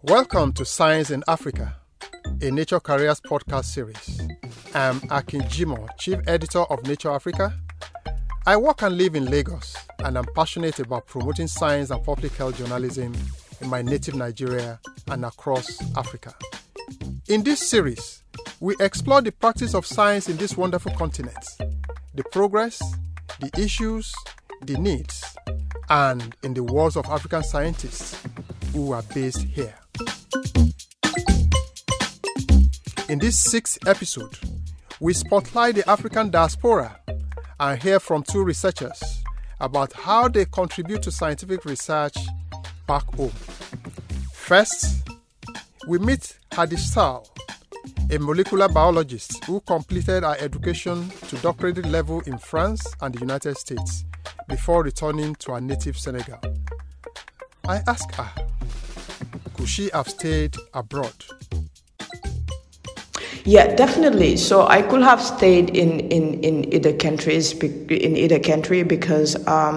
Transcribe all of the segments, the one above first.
Welcome to Science in Africa, a Nature Careers podcast series. I'm Akin Jimo, Chief Editor of Nature Africa. I work and live in Lagos, and I'm passionate about promoting science and public health journalism in my native Nigeria and across Africa. In this series, we explore the practice of science in this wonderful continent, the progress, the issues, the needs, and in the worlds of African scientists who are based here. In this sixth episode, we spotlight the African diaspora and hear from two researchers about how they contribute to scientific research back home. First, we meet Hadi Sall, a molecular biologist who completed her education to doctorate level in France and the United States before returning to her native Senegal. I asked her, could she have stayed abroad? Yeah, definitely. So I could have stayed in either country because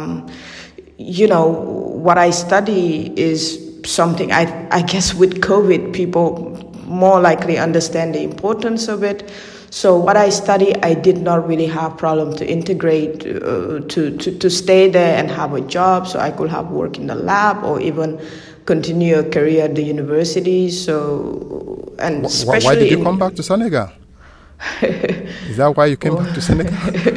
what I study is something I guess with COVID people more likely understand the importance of it. So what I study, I did not really have problem to integrate, to stay there and have a job. So I could have worked in the lab or even continue a career at the university. So, and especially why did you come back to Senegal? Is that why you came back to Senegal?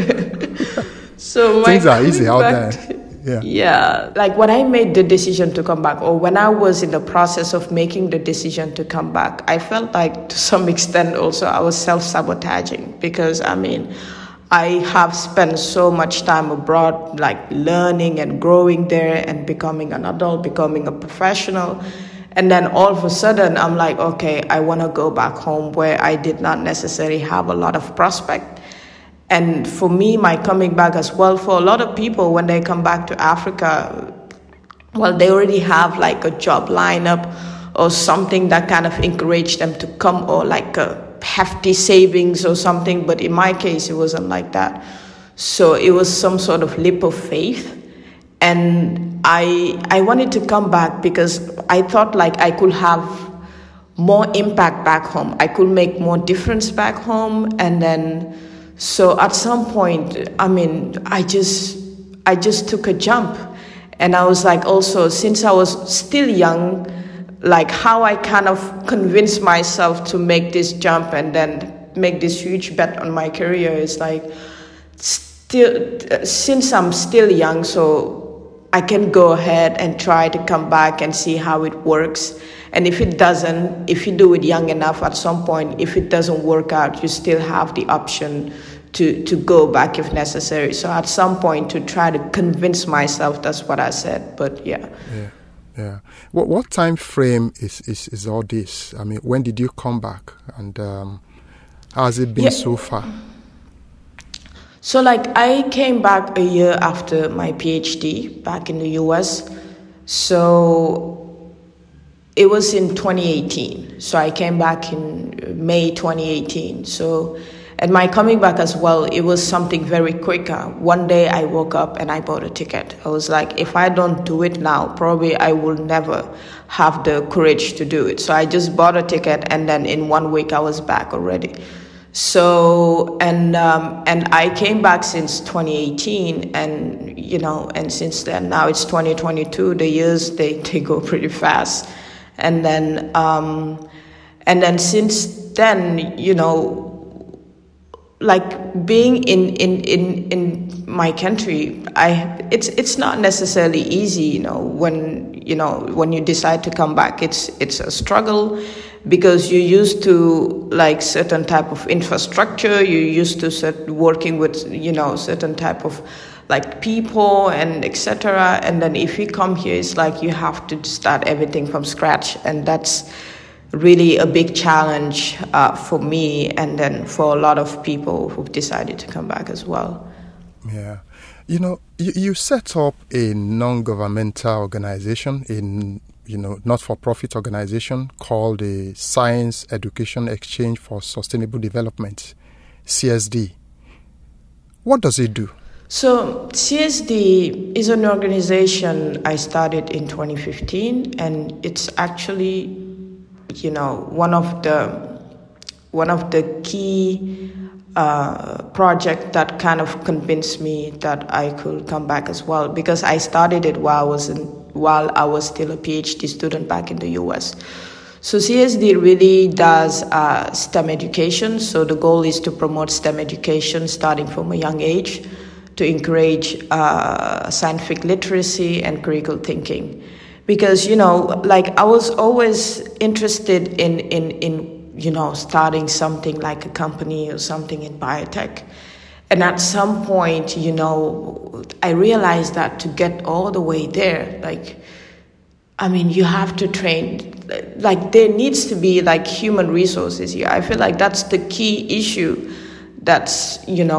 So things are easy out there. Yeah, like when I made the decision to come back, or when I was in the process of making the decision to come back, I felt like to some extent also I was self-sabotaging because I have spent so much time abroad, like learning and growing there and becoming an adult, becoming a professional. And then all of a sudden I'm like, okay, I want to go back home where I did not necessarily have a lot of prospect. And for me, my coming back as well, for a lot of people, when they come back to Africa, well, they already have like a job lineup or something that kind of encouraged them to come, or like a hefty savings or something. But in my case, it wasn't like that. So it was some sort of leap of faith. And I wanted to come back because I thought like I could have more impact back home. I could make more difference back home. And then, so at some point, I just took a jump. And I was like, also, since I was still young, like how I kind of convinced myself to make this jump and then make this huge bet on my career is like, still, since I'm still young, so I can go ahead and try to come back and see how it works. And if it doesn't, if you do it young enough at some point, if it doesn't work out, you still have the option to go back if necessary. So at some point to try to convince myself, that's what I said. But yeah. What time frame is all this? When did you come back? And how has it been so far? So like I came back a year after my PhD back in the US. So it was in 2018. So I came back in May 2018. So, and my coming back as well, it was something very quick. One day I woke up and I bought a ticket. I was like, if I don't do it now, probably I will never have the courage to do it. So I just bought a ticket and then in 1 week I was back already. So, and I came back since 2018 and since then, now it's 2022, the years, they go pretty fast. And then since then, like being in my country, it's not necessarily easy, when you decide to come back, it's a struggle. Because you're used to like certain type of infrastructure, you're used to working with, certain type of like people and etc. And then if you come here, it's like you have to start everything from scratch. And that's really a big challenge for me and then for a lot of people who've decided to come back as well. Yeah. You set up a non-governmental organization, not-for-profit organization called the Science Education Exchange for Sustainable Development, CSD. What does it do? So CSD is an organization I started in 2015, and it's actually one of the key project that kind of convinced me that I could come back as well, because I started it while I was still a PhD student back in the US. So CSD really does STEM education. So the goal is to promote STEM education starting from a young age, to encourage scientific literacy and critical thinking. Because, I was always interested in starting something like a company or something in biotech. And at some point, I realized that to get all the way there, you have to train, there needs to be human resources here. I feel like that's the key issue. That's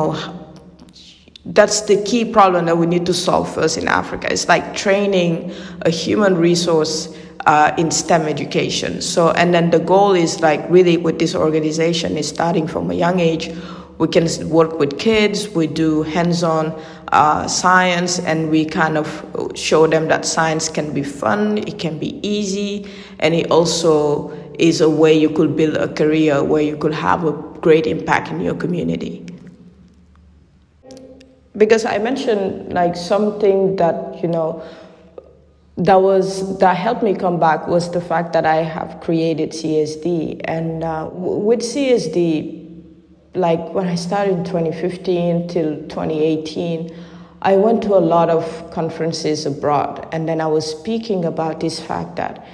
the key problem that we need to solve first in Africa. It's training a human resource in STEM education. So, and then the goal is really with this organization is starting from a young age. We can work with kids, we do hands-on science, and we kind of show them that science can be fun, it can be easy, and it also is a way you could build a career where you could have a great impact in your community. Because I mentioned something that, that helped me come back was the fact that I have created CSD. And with CSD, when I started in 2015 till 2018, I went to a lot of conferences abroad. And then I was speaking about this fact that,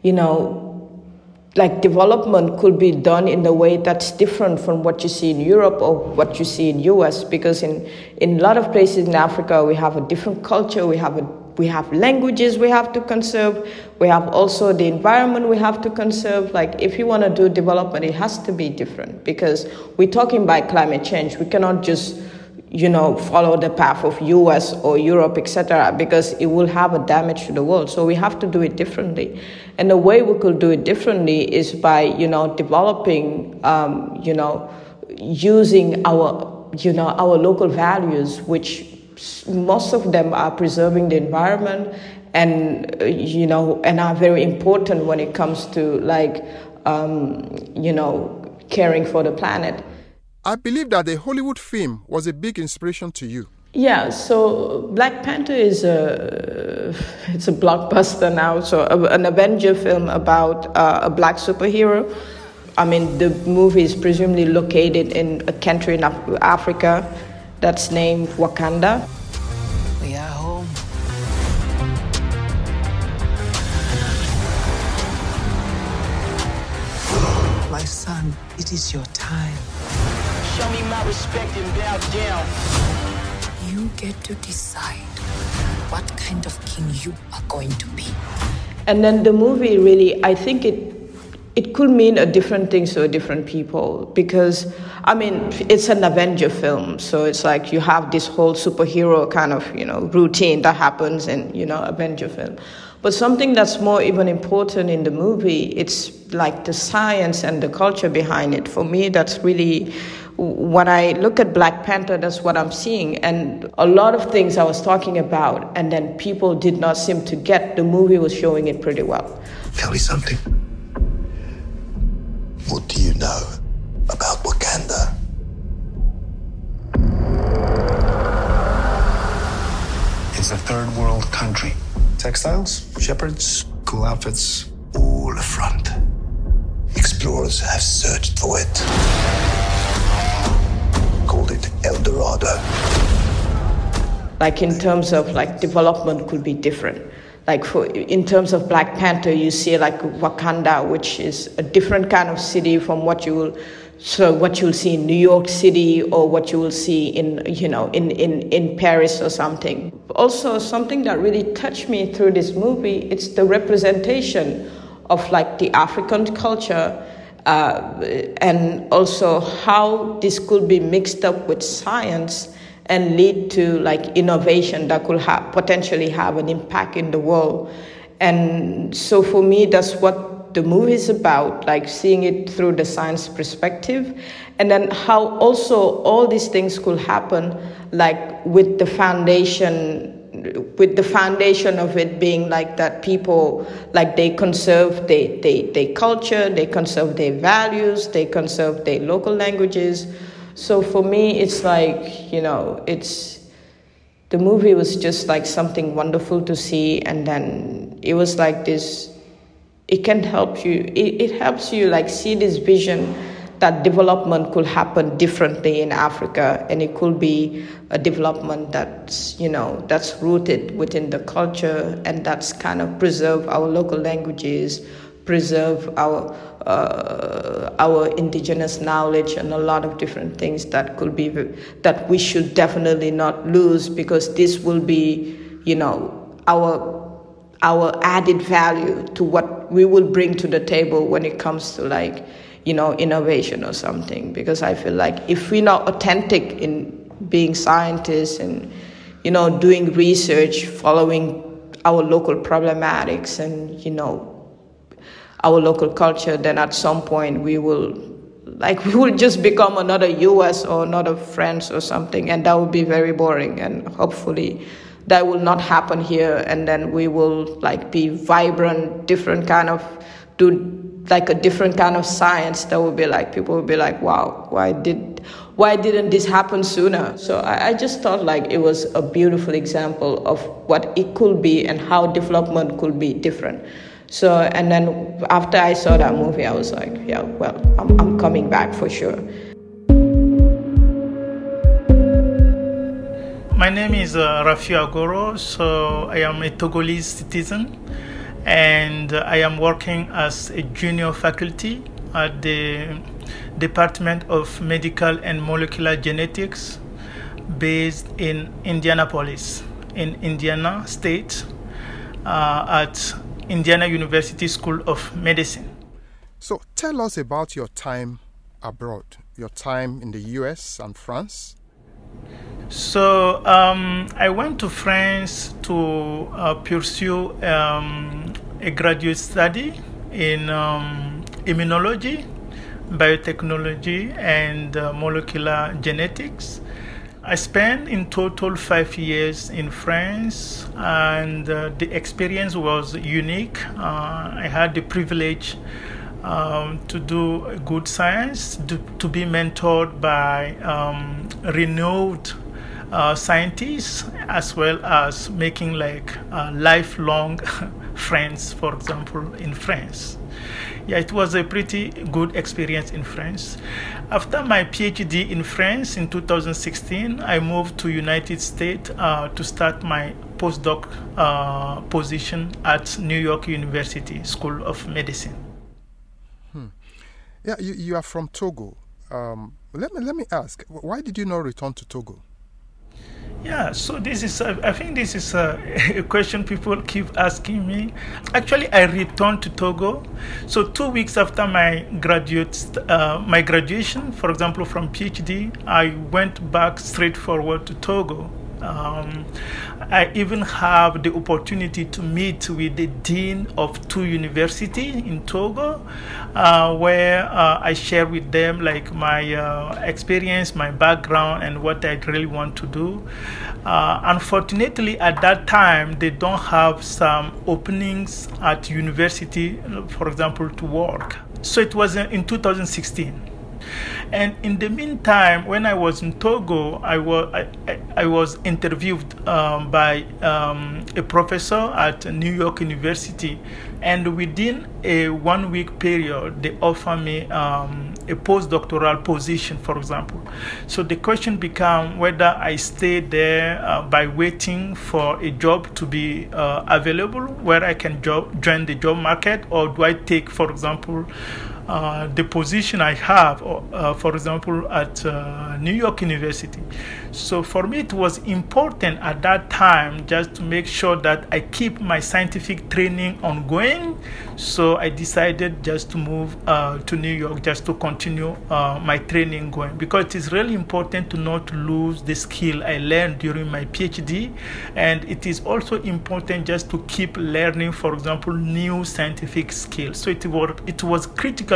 development could be done in a way that's different from what you see in Europe or what you see in US, because in a lot of places in Africa, we have a different culture, we have languages we have to conserve, we have also the environment we have to conserve. If you want to do development, it has to be different, because we're talking about climate change. We cannot just follow the path of US or Europe, etc., because it will have a damage to the world. So we have to do it differently. And the way we could do it differently is by, developing, using our local values, which most of them are preserving the environment and, and are very important when it comes to caring for the planet. I believe that the Hollywood film was a big inspiration to you. Yeah, so Black Panther it's a blockbuster now. So an Avenger film about a black superhero. The movie is presumably located in a country in Africa that's named Wakanda. We are home. My son, it is your time. Show me my respect and bow down. You get to decide what kind of king you are going to be. And then the movie really, I think it could mean a different thing to different people, because, it's an Avenger film. So it's you have this whole superhero kind of, routine that happens in, Avenger film. But something that's more even important in the movie, it's the science and the culture behind it. For me, that's really, when I look at Black Panther, that's what I'm seeing. And a lot of things I was talking about, and then people did not seem to get, the movie was showing it pretty well. Tell me something. What do you know about Wakanda? It's a third world country. Textiles, shepherds, cool outfits. All a front. Explorers have searched for it. Called it El Dorado. In terms of development could be different. In terms of Black Panther, you see Wakanda, which is a different kind of city from what you'll see in New York City or what you will see in Paris or something. Also, something that really touched me through this movie, it's the representation of the African culture, and also how this could be mixed up with science and lead to innovation that could potentially have an impact in the world. And so for me, that's what the movie is about, seeing it through the science perspective, and then how also all these things could happen with the foundation with the foundation of it being like that people, like they conserve their culture, they conserve their values, they conserve their local languages. So for me, it's like, the movie was just like something wonderful to see. And then it was like this, it can help you, it helps you like see this vision that development could happen differently in Africa, and it could be a development that's, that's rooted within the culture, and that's kind of preserve our local languages, preserve our indigenous knowledge, and a lot of different things that could be, that we should definitely not lose, because this will be, our added value to what we will bring to the table when it comes to like, innovation or something. Because I feel like if we're not authentic in being scientists and, doing research, following our local problematics and, our local culture, then at some point we will just become another US or another France or something, and that would be very boring. And hopefully that will not happen here, and then we will like be vibrant, different kind of, do like a different kind of science that will be like, people will be like, wow, why didn't this happen sooner? So I just thought like it was a beautiful example of what it could be and how development could be different. So, and then after I saw that movie, I was like, yeah, well, I'm coming back for sure. My name is Rafi Agoro, so I am a Togolese citizen, and I am working as a junior faculty at the Department of Medical and Molecular Genetics based in Indianapolis, in Indiana State, at Indiana University School of Medicine. So tell us about your time abroad, your time in the US and France. So I went to France to pursue a graduate study in immunology, biotechnology, and molecular genetics. I spent in total 5 years in France, and the experience was unique. I had the privilege to do good science, to be mentored by renowned scientists, as well as making like lifelong friends, for example, in France. Yeah, it was a pretty good experience in France. After my PhD in France in 2016, I moved to United States to start my postdoc position at New York University School of Medicine. Yeah, you are from Togo. Let me ask, why did you not return to Togo? Yeah, so this is, I think this is a question people keep asking me. Actually, I returned to Togo. So 2 weeks after my graduation, for example, from PhD, I went back straightforward to Togo. I even have the opportunity to meet with the dean of 2 universities in Togo, where I share with them like my experience, my background, and what I really want to do. Unfortunately, at that time, they don't have some openings at university, for example, to work. So it was in 2016. And in the meantime, when I was in Togo, I was interviewed by a professor at New York University, and within a 1 week period, they offered me a postdoctoral position, for example. So the question became whether I stay there by waiting for a job to be available where I can join the job market, or do I take, for example, the position I have, for example, at New York University. So for me, it was important at that time just to make sure that I keep my scientific training ongoing. So I decided just to move to New York just to continue my training going, because it is really important to not lose the skill I learned during my PhD. And it is also important just to keep learning, for example, new scientific skills. So it was critical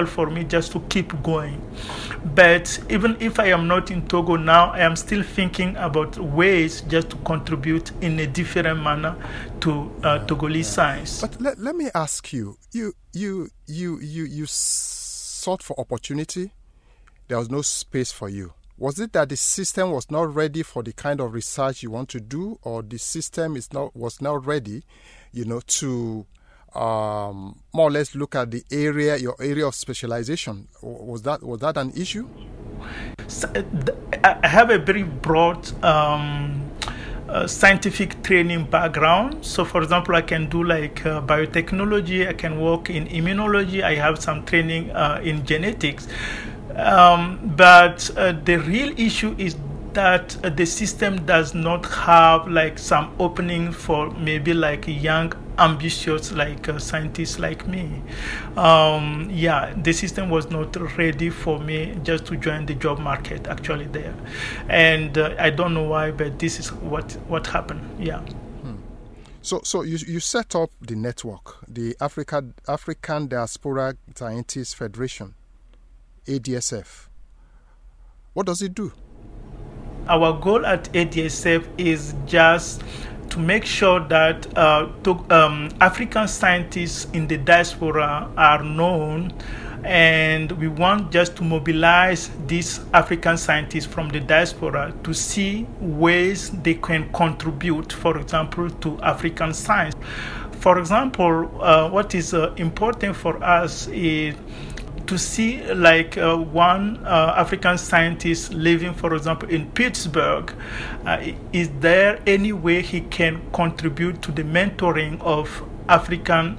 difficult for me just to keep going. But even if I am not in Togo now, I am still thinking about ways just to contribute in a different manner to Togolese science. But let me ask you, you sought for opportunity. There was no space for you. Was it that the system was not ready for the kind of research you want to do, or the system was not ready, to more or less look at your area of specialization? Was that an issue? So, I have a very broad scientific training background. So, for example, I can do biotechnology. I can work in immunology. I have some training in genetics. But the real issue is that the system does not have some opening for maybe young, ambitious scientists like me. The system was not ready for me just to join the job market actually there, and I don't know why, but this is what happened. Yeah. So you set up the network, the African Diaspora Scientists Federation, ADSF. What does it do? Our goal at ADSF is just to make sure that African scientists in the diaspora are known, and we want just to mobilize these African scientists from the diaspora to see ways they can contribute, for example, to African science. For example, what is important for us is to see one African scientist living, for example, in Pittsburgh. Is there any way he can contribute to the mentoring of African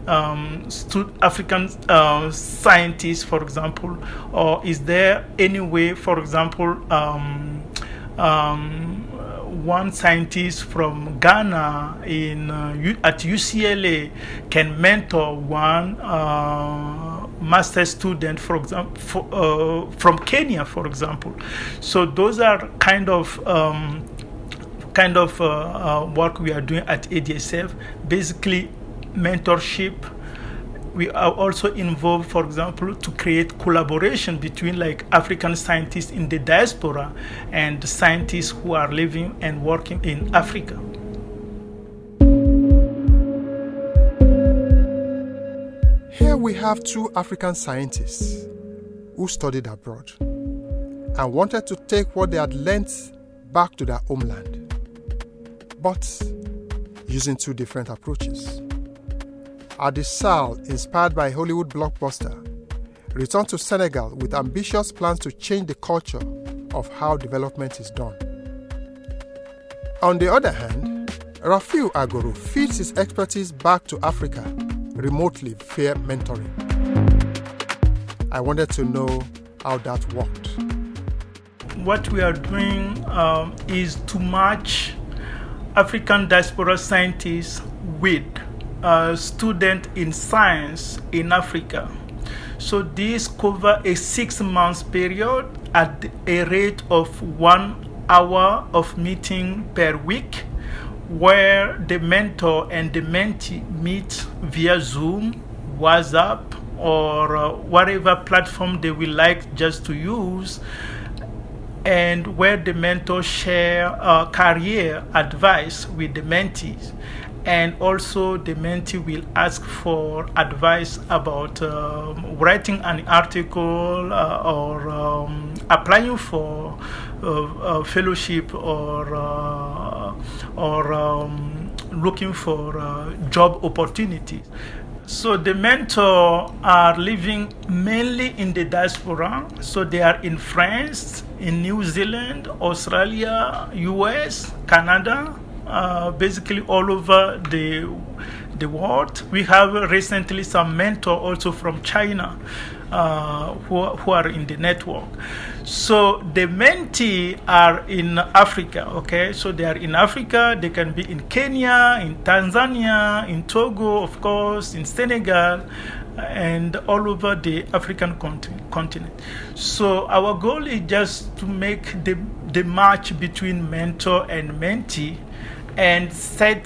scientists, for example? Or is there any way, for example, one scientist from Ghana at UCLA can mentor one master's student, for example, from Kenya, for example. So those are kind of work we are doing at ADSF. Basically, mentorship. We are also involved, for example, to create collaboration between African scientists in the diaspora and scientists who are living and working in Africa. Here we have two African scientists who studied abroad and wanted to take what they had learnt back to their homeland, but using two different approaches. Adi Sall, inspired by Hollywood blockbuster, returned to Senegal with ambitious plans to change the culture of how development is done. On the other hand, Rafiu Agoro feeds his expertise back to Africa, remotely via mentoring. I wanted to know how that worked. What we are doing is to match African diaspora scientists with students in science in Africa. So this covers a 6-month period at a rate of 1 hour of meeting per week, where the mentor and the mentee meet via Zoom, WhatsApp, or whatever platform they will like just to use, and where the mentor share career advice with the mentees. And also the mentee will ask for advice about writing an article or applying for fellowship or looking for job opportunities. So the mentor are living mainly in the diaspora. So they are in France, in New Zealand, Australia, US, Canada, basically all over the world. We have recently some mentor also from China who are in the network. So the mentee are in Africa, okay? So they are in Africa. They can be in Kenya, in Tanzania, in Togo, of course, in Senegal, and all over the African continent. So our goal is just to make the match between mentor and mentee and set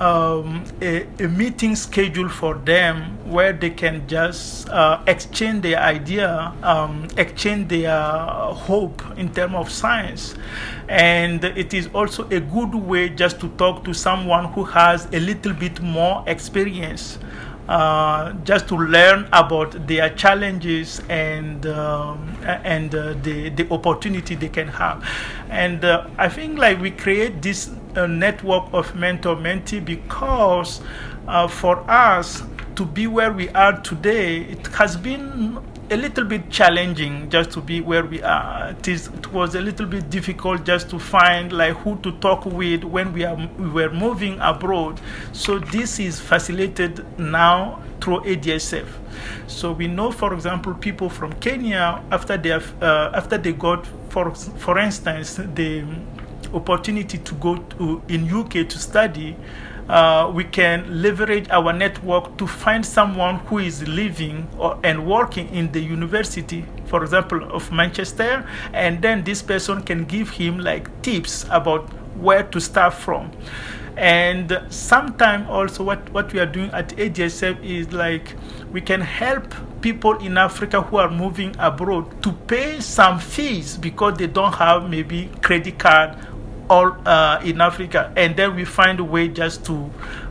a meeting scheduled for them where they can just exchange their idea, exchange their hope in terms of science. And it is also a good way just to talk to someone who has a little bit more experience, just to learn about their challenges and the opportunity they can have. And I think like we create this network of mentor-mentee because for us to be where we are today, it has been a little bit challenging just to be where we are. It was a little bit difficult just to find like who to talk with when we were moving abroad. So this is facilitated now through ADSF. So we know, for example, people from Kenya, after they got, for instance, the opportunity to go to in UK to study, we can leverage our network to find someone who is living and working in the university, for example, of Manchester, and then this person can give him like tips about where to start from. And sometimes also what we are doing at ADSF is like we can help people in Africa who are moving abroad to pay some fees because they don't have maybe credit card all in Africa, and then we find a way just to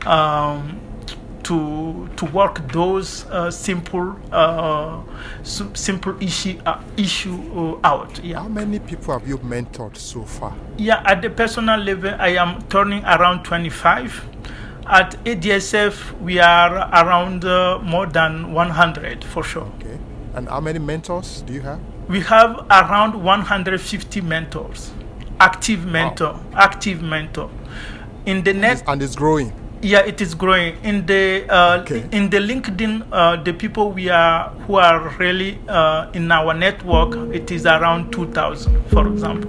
work those simple issue out. Yeah. How many people have you mentored so far? Yeah, at the personal level, I am turning around 25. At ADSF, we are around more than 100 for sure. Okay. And how many mentors do you have? We have around 150 mentors. Active mentor. In the net, and it's growing. Yeah, it is growing. In the in the LinkedIn, the people who are really in our network, it is around 2,000, for example.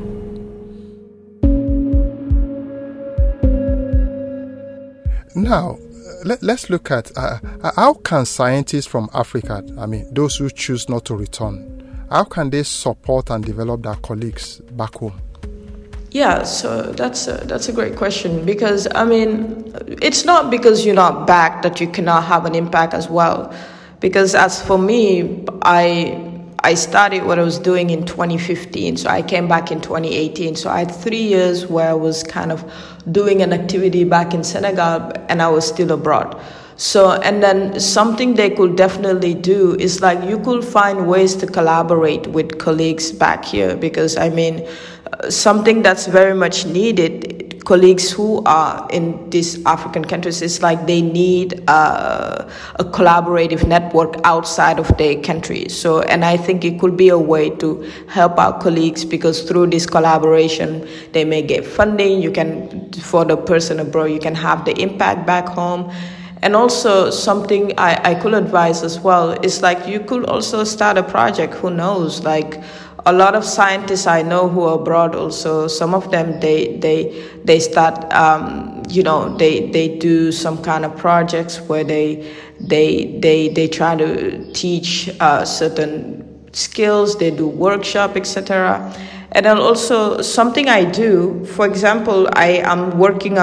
Now, let's look at how can scientists from Africa, I mean, those who choose not to return, how can they support and develop their colleagues back home? Yeah, so that's a great question, because I mean, it's not because you're not back that you cannot have an impact as well. Because as for me, I started what I was doing in 2015, so I came back in 2018. So I had 3 years where I was kind of doing an activity back in Senegal and I was still abroad. So, and then something they could definitely do is like you could find ways to collaborate with colleagues back here, because I mean, something that's very much needed, colleagues who are in these African countries, is like they need a collaborative network outside of their country. So, and I think it could be a way to help our colleagues, because through this collaboration, they may get funding. You can, for the person abroad, you can have the impact back home. And also something I could advise as well is like you could also start a project. Who knows? Like a lot of scientists I know who are abroad also, some of them they start they do some kind of projects where they try to teach certain skills. They do workshop, etc. And then also something I do, for example, I'm working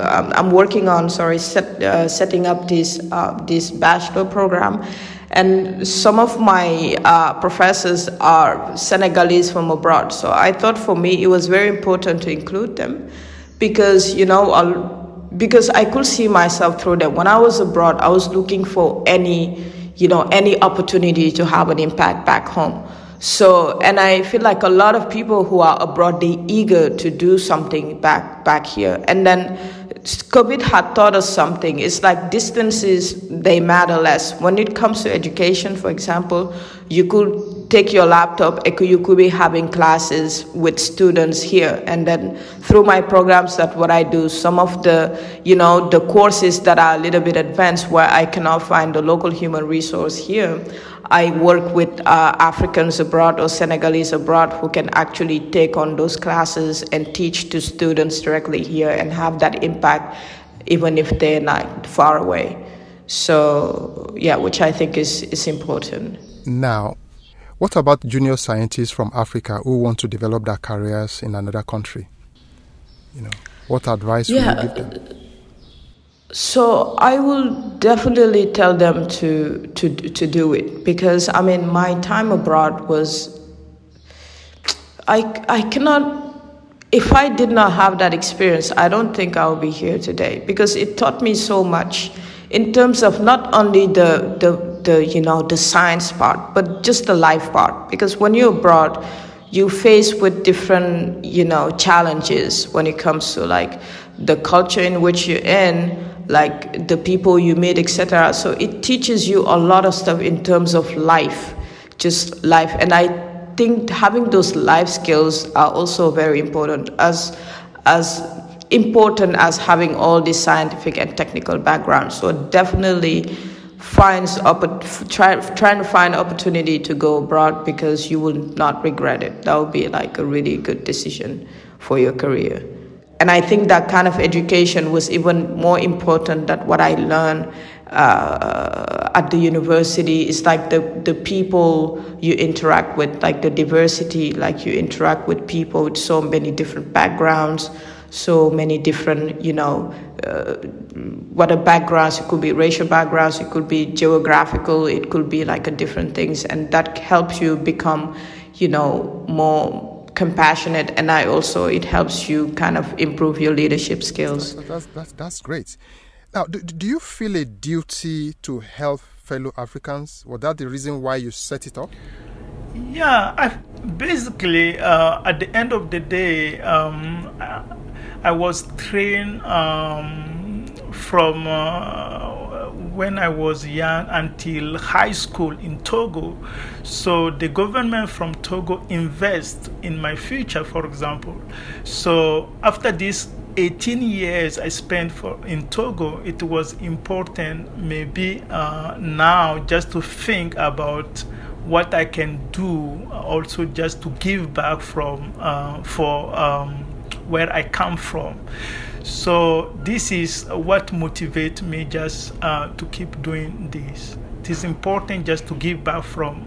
on setting up this bachelor program, and some of my professors are Senegalese from abroad. So I thought for me it was very important to include them, because because I could see myself through them. When I was abroad, I was looking for any opportunity to have an impact back home. So, and I feel like a lot of people who are abroad, they're eager to do something back here. And then COVID had taught us something. It's like distances, they matter less. When it comes to education, for example, you could take your laptop, you could be having classes with students here. And then through my programs, that's what I do. Some of the courses that are a little bit advanced where I cannot find the local human resource here, I work with Africans abroad or Senegalese abroad who can actually take on those classes and teach to students directly here and have that impact even if they're not far away. So, yeah, which I think is important. Now, what about junior scientists from Africa who want to develop their careers in another country? What advice would you give them? So I will definitely tell them to do it, because I mean my time abroad was, I cannot, if I did not have that experience, I don't think I would be here today, because it taught me so much in terms of not only the science part, but just the life part. Because when you're abroad, you face with different challenges when it comes to like the culture in which you're in, like the people you meet, etc. So it teaches you a lot of stuff in terms of life, just life. And I think having those life skills are also very important, as important as having all this scientific and technical background. So definitely trying to find opportunity to go abroad, because you will not regret it. That would be like a really good decision for your career. And I think that kind of education was even more important than what I learned at the university. Is like the people you interact with, like the diversity, like you interact with people with so many different backgrounds, so many different, what are backgrounds? It could be racial backgrounds, it could be geographical, it could be like a different things, and that helps you become, more compassionate, and it helps you kind of improve your leadership skills. That's great. Now, do you feel a duty to help fellow Africans? Was that the reason why you set it up? Yeah, basically, at the end of the day, I was trained from when I was young until high school in Togo. So the government from Togo invests in my future, for example. So after this 18 years I spent in Togo, it was important maybe now just to think about what I can do, also just to give back from where I come from. So this is what motivates me just to keep doing this. It is important just to give back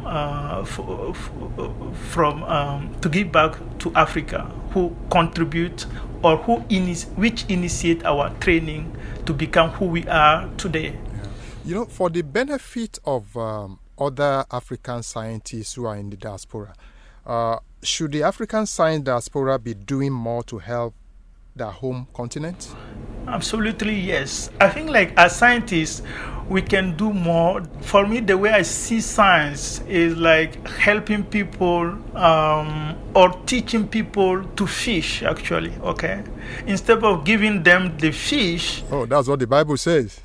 to give back to Africa, who contribute or which initiate our training to become who we are today. Yeah. For the benefit of other African scientists who are in the diaspora, should the African science diaspora be doing more to help their home continent? Absolutely, yes. I think like as scientists, we can do more. For me, the way I see science is like helping people or teaching people to fish, actually, okay? Instead of giving them the fish. Oh, that's what the Bible says.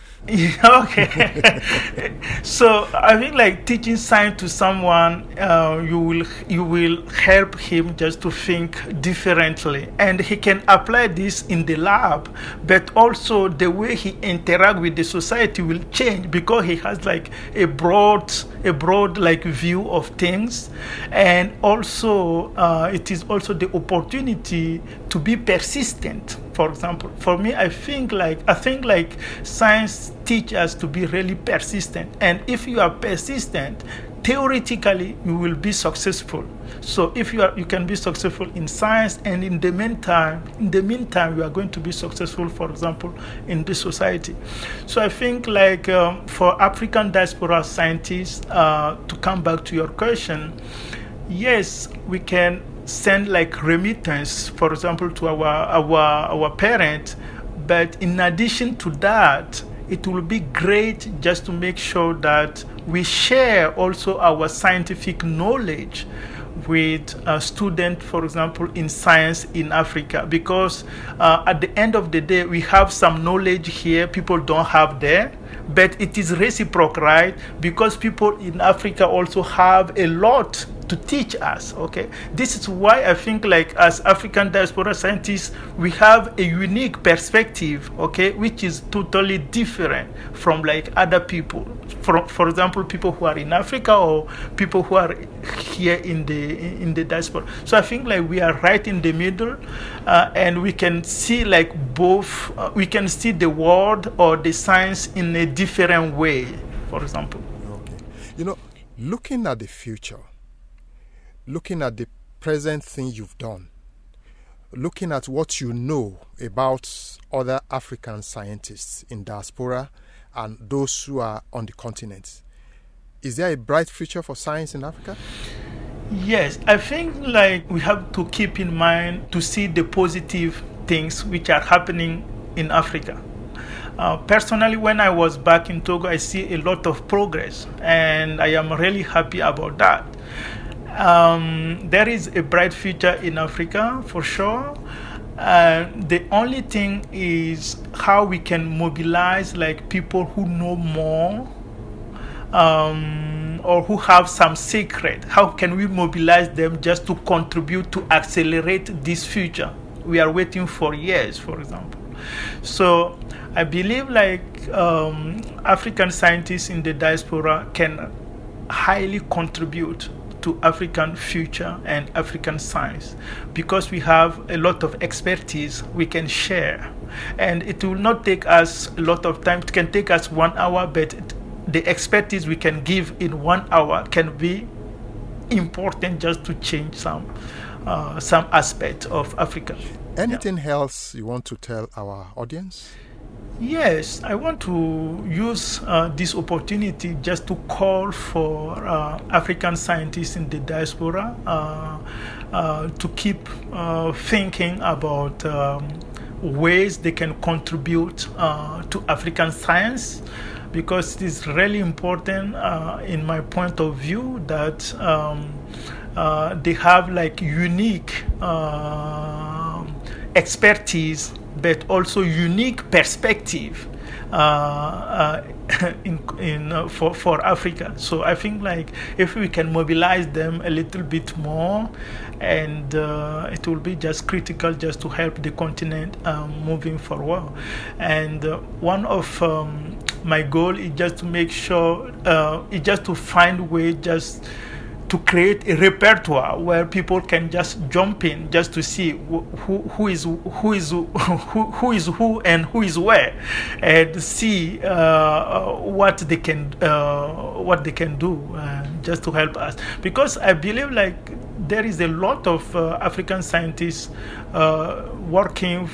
Okay. So I think like teaching science to someone, you will help him just to think differently, and he can apply this in the lab, but also the way he interact with the society will change, because he has like a broad like view of things. And also it is also the opportunity to be persistent. For example, for me, I think like science teaches us to be really persistent, and if you are persistent, theoretically you will be successful. So if you can be successful in science, and in the meantime you are going to be successful, for example, in the society. So I think like for African diaspora scientists, to come back to your question, yes, we can send like remittance, for example, to our parents, but in addition to that, it will be great just to make sure that we share also our scientific knowledge with students, for example, in science in Africa, because at the end of the day, we have some knowledge here people don't have there, but it is reciprocal, right? Because people in Africa also have a lot to teach us, okay? This is why I think like as African diaspora scientists, we have a unique perspective, okay, which is totally different from like other people. For example, people who are in Africa or people who are here in the diaspora. So I think like we are right in the middle, and we can see like both, we can see the world or the science in a different way, for example. Okay. Looking at the future, looking at the present thing you've done, looking at what you know about other African scientists in diaspora and those who are on the continent, is there a bright future for science in Africa? Yes, I think like we have to keep in mind to see the positive things which are happening in Africa. Personally, when I was back in Togo, I see a lot of progress, and I am really happy about that. There is a bright future in Africa for sure. The only thing is how we can mobilize like people who know more, or who have some secret. How can we mobilize them just to contribute to accelerate this future we are waiting for years, for example? So I believe like African scientists in the diaspora can highly contribute to African future and African science, because we have a lot of expertise we can share, and it will not take us a lot of time. It can take us 1 hour, but the expertise we can give in 1 hour can be important just to change some aspect of Africa. Anything else you want to tell our audience? Yes, I want to use this opportunity just to call for African scientists in the diaspora to keep thinking about ways they can contribute to African science, because it is really important in my point of view that they have like unique expertise, but also unique perspective for Africa. So I think like if we can mobilize them a little bit more, and it will be just critical just to help the continent moving forward. And one of my goal is just to make sure, is just to find way just to create a repertoire where people can just jump in just to see who is who and who is where, and see what they can do just to help us. Because I believe like there is a lot of African scientists working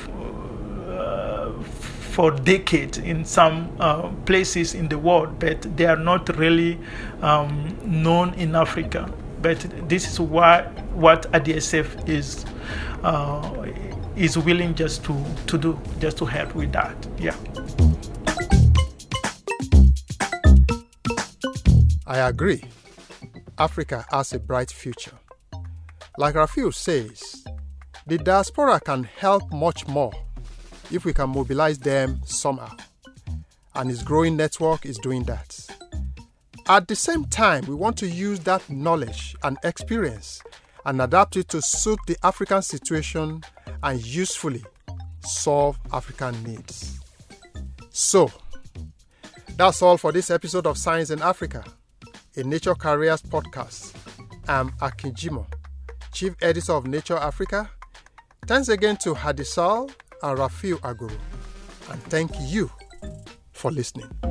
for decades in some places in the world, but they are not really known in Africa. But this is what ADSF is willing just to do, just to help with that. Yeah. I agree. Africa has a bright future. Like Rafiu says, the diaspora can help much more if we can mobilize them somehow. And his growing network is doing that. At the same time, we want to use that knowledge and experience and adapt it to suit the African situation and usefully solve African needs. So, that's all for this episode of Science in Africa, a Nature Careers podcast. I'm Akin Jimoh, Chief Editor of Nature Africa. Thanks again to Hadisal and Rafiu Aguru. And thank you for listening.